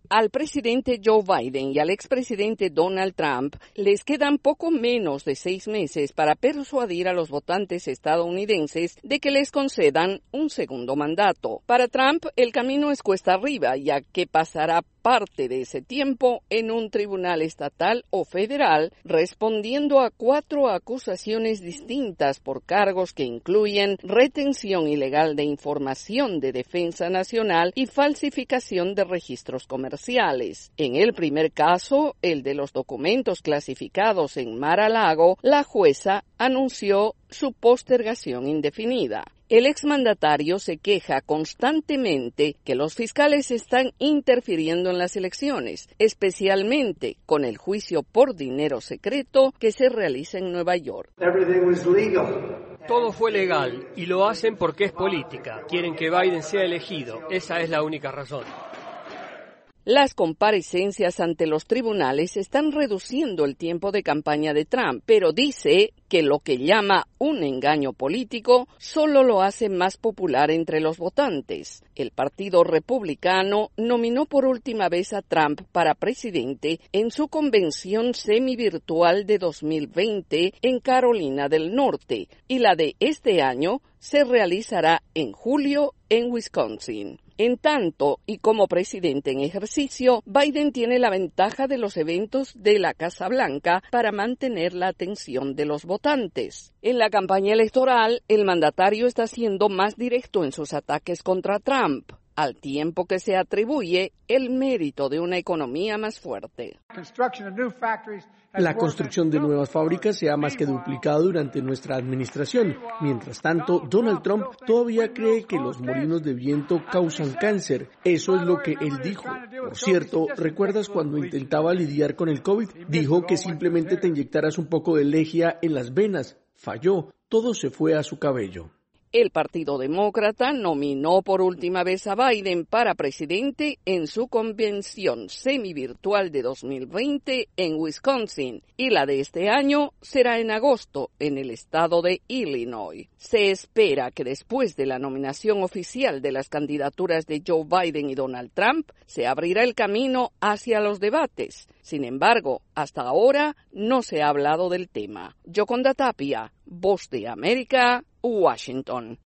Al presidente Joe Biden y al expresidente Donald Trump les quedan poco menos de 6 meses para persuadir a los votantes estadounidenses de que les concedan un segundo mandato. Para Trump, el camino es cuesta arriba, ya que pasará parte de ese tiempo en un tribunal estatal o federal, respondiendo a 4 acusaciones distintas por cargos que incluyen retención ilegal de información de defensa nacional y falsificación de registros comerciales. En el primer caso, el de los documentos clasificados en Mar-a-Lago, la jueza anunció su postergación indefinida. El exmandatario se queja constantemente que los fiscales están interfiriendo en las elecciones, especialmente con el juicio por dinero secreto que se realiza en Nueva York. Todo fue legal y lo hacen porque es política. Quieren que Biden sea elegido. Esa es la única razón. Las comparecencias ante los tribunales están reduciendo el tiempo de campaña de Trump, pero dice que lo que llama un engaño político solo lo hace más popular entre los votantes. El Partido Republicano nominó por última vez a Trump para presidente en su convención semivirtual de 2020 en Carolina del Norte, y la de este año se realizará en julio en Wisconsin. En tanto, y como presidente en ejercicio, Biden tiene la ventaja de los eventos de la Casa Blanca para mantener la atención de los votantes. En la campaña electoral, el mandatario está siendo más directo en sus ataques contra Trump, al tiempo que se atribuye el mérito de una economía más fuerte. La construcción de nuevas fábricas se ha más que duplicado durante nuestra administración. Mientras tanto, Donald Trump todavía cree que los molinos de viento causan cáncer. Eso es lo que él dijo. Por cierto, ¿recuerdas cuando intentaba lidiar con el COVID? Dijo que simplemente te inyectaras un poco de lejía en las venas. Falló. Todo se fue a su cabello. El Partido Demócrata nominó por última vez a Biden para presidente en su convención semivirtual de 2020 en Wisconsin, y la de este año será en agosto en el estado de Illinois. Se espera que después de la nominación oficial de las candidaturas de Joe Biden y Donald Trump, se abrirá el camino hacia los debates. Sin embargo, hasta ahora no se ha hablado del tema. Yoconda Tapia, Voz de América, Washington.